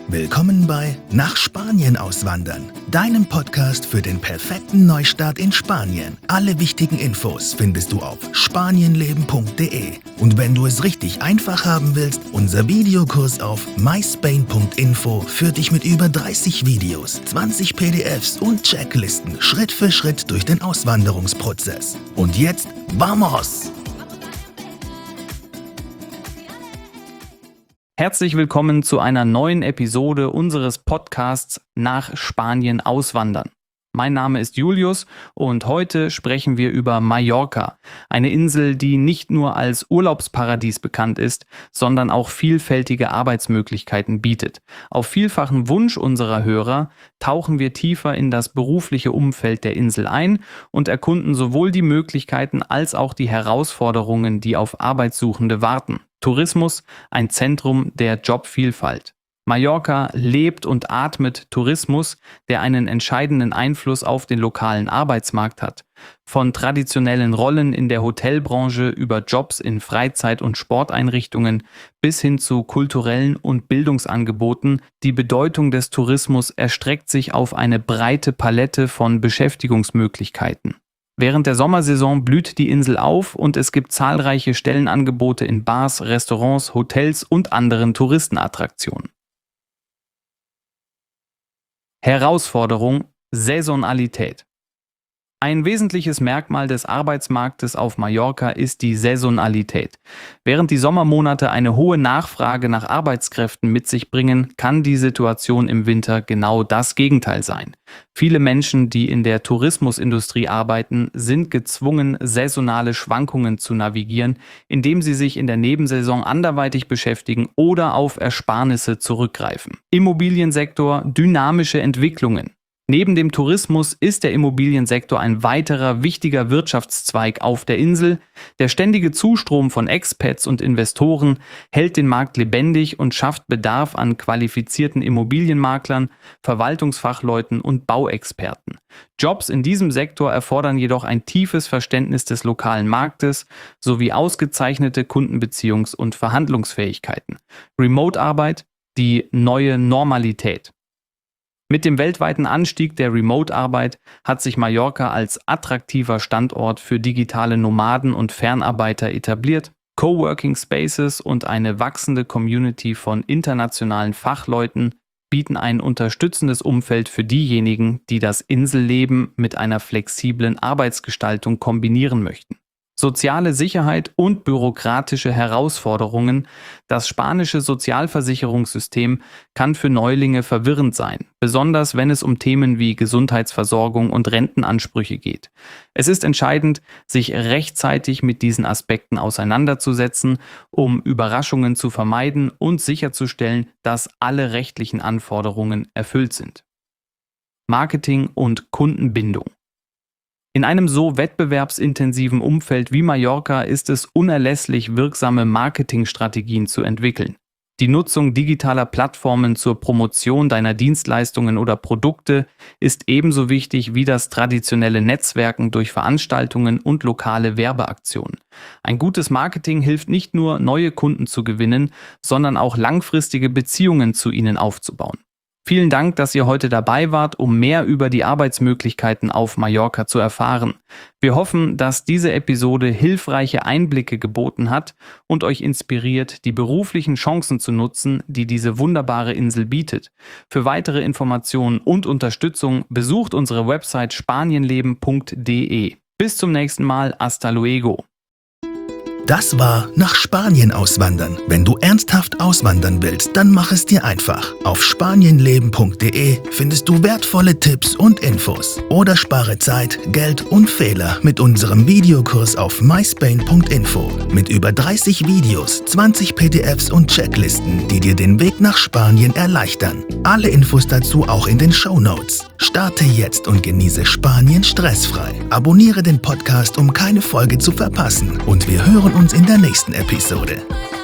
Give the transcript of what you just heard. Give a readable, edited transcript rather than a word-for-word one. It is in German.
Willkommen bei Nach Spanien auswandern, deinem Podcast für den perfekten Neustart in Spanien. Alle wichtigen Infos findest du auf spanienleben.de. Und wenn du es richtig einfach haben willst, unser Videokurs auf myspain.info führt dich mit über 30 Videos, 20 PDFs und Checklisten Schritt für Schritt durch den Auswanderungsprozess. Und jetzt, vamos! Herzlich willkommen zu einer neuen Episode unseres Podcasts Nach Spanien auswandern. Mein Name ist Julius und heute sprechen wir über Mallorca, eine Insel, die nicht nur als Urlaubsparadies bekannt ist, sondern auch vielfältige Arbeitsmöglichkeiten bietet. Auf vielfachen Wunsch unserer Hörer tauchen wir tiefer in das berufliche Umfeld der Insel ein und erkunden sowohl die Möglichkeiten als auch die Herausforderungen, die auf Arbeitssuchende warten. Tourismus, ein Zentrum der Jobvielfalt. Mallorca lebt und atmet Tourismus, der einen entscheidenden Einfluss auf den lokalen Arbeitsmarkt hat. Von traditionellen Rollen in der Hotelbranche über Jobs in Freizeit- und Sporteinrichtungen bis hin zu kulturellen und Bildungsangeboten, die Bedeutung des Tourismus erstreckt sich auf eine breite Palette von Beschäftigungsmöglichkeiten. Während der Sommersaison blüht die Insel auf und es gibt zahlreiche Stellenangebote in Bars, Restaurants, Hotels und anderen Touristenattraktionen. Herausforderung: Saisonalität. Ein wesentliches Merkmal des Arbeitsmarktes auf Mallorca ist die Saisonalität. Während die Sommermonate eine hohe Nachfrage nach Arbeitskräften mit sich bringen, kann die Situation im Winter genau das Gegenteil sein. Viele Menschen, die in der Tourismusindustrie arbeiten, sind gezwungen, saisonale Schwankungen zu navigieren, indem sie sich in der Nebensaison anderweitig beschäftigen oder auf Ersparnisse zurückgreifen. Immobiliensektor, dynamische Entwicklungen. Neben dem Tourismus ist der Immobiliensektor ein weiterer wichtiger Wirtschaftszweig auf der Insel. Der ständige Zustrom von Expats und Investoren hält den Markt lebendig und schafft Bedarf an qualifizierten Immobilienmaklern, Verwaltungsfachleuten und Bauexperten. Jobs in diesem Sektor erfordern jedoch ein tiefes Verständnis des lokalen Marktes sowie ausgezeichnete Kundenbeziehungs- und Verhandlungsfähigkeiten. Remote-Arbeit, die neue Normalität. Mit dem weltweiten Anstieg der Remote-Arbeit hat sich Mallorca als attraktiver Standort für digitale Nomaden und Fernarbeiter etabliert. Coworking Spaces und eine wachsende Community von internationalen Fachleuten bieten ein unterstützendes Umfeld für diejenigen, die das Inselleben mit einer flexiblen Arbeitsgestaltung kombinieren möchten. Soziale Sicherheit und bürokratische Herausforderungen. Das spanische Sozialversicherungssystem kann für Neulinge verwirrend sein, besonders wenn es um Themen wie Gesundheitsversorgung und Rentenansprüche geht. Es ist entscheidend, sich rechtzeitig mit diesen Aspekten auseinanderzusetzen, um Überraschungen zu vermeiden und sicherzustellen, dass alle rechtlichen Anforderungen erfüllt sind. Marketing und Kundenbindung. In einem so wettbewerbsintensiven Umfeld wie Mallorca ist es unerlässlich, wirksame Marketingstrategien zu entwickeln. Die Nutzung digitaler Plattformen zur Promotion deiner Dienstleistungen oder Produkte ist ebenso wichtig wie das traditionelle Netzwerken durch Veranstaltungen und lokale Werbeaktionen. Ein gutes Marketing hilft nicht nur, neue Kunden zu gewinnen, sondern auch langfristige Beziehungen zu ihnen aufzubauen. Vielen Dank, dass ihr heute dabei wart, um mehr über die Arbeitsmöglichkeiten auf Mallorca zu erfahren. Wir hoffen, dass diese Episode hilfreiche Einblicke geboten hat und euch inspiriert, die beruflichen Chancen zu nutzen, die diese wunderbare Insel bietet. Für weitere Informationen und Unterstützung besucht unsere Website spanienleben.de. Bis zum nächsten Mal, hasta luego. Das war Nach Spanien auswandern. Wenn du ernsthaft auswandern willst, dann mach es dir einfach. Auf spanienleben.de findest du wertvolle Tipps und Infos. Oder spare Zeit, Geld und Fehler mit unserem Videokurs auf myspain.info. Mit über 30 Videos, 20 PDFs und Checklisten, die dir den Weg nach Spanien erleichtern. Alle Infos dazu auch in den Shownotes. Starte jetzt und genieße Spanien stressfrei. Abonniere den Podcast, um keine Folge zu verpassen. Und wir hören uns in der nächsten Episode.